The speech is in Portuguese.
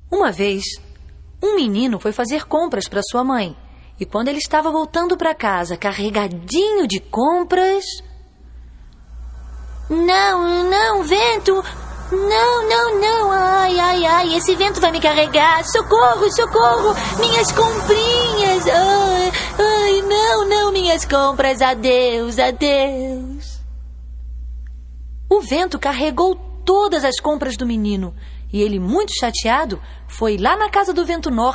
Uma vez, um menino foi fazer compras para sua mãe. E quando ele estava voltando para casa, carregadinho de compras... Não, vento! Não! Ai, esse vento vai me carregar! Socorro! Minhas comprinhas! Ai, não, minhas compras! Adeus! O vento carregou todas as compras do menino. E ele, muito chateado, foi lá na casa do Vento Norte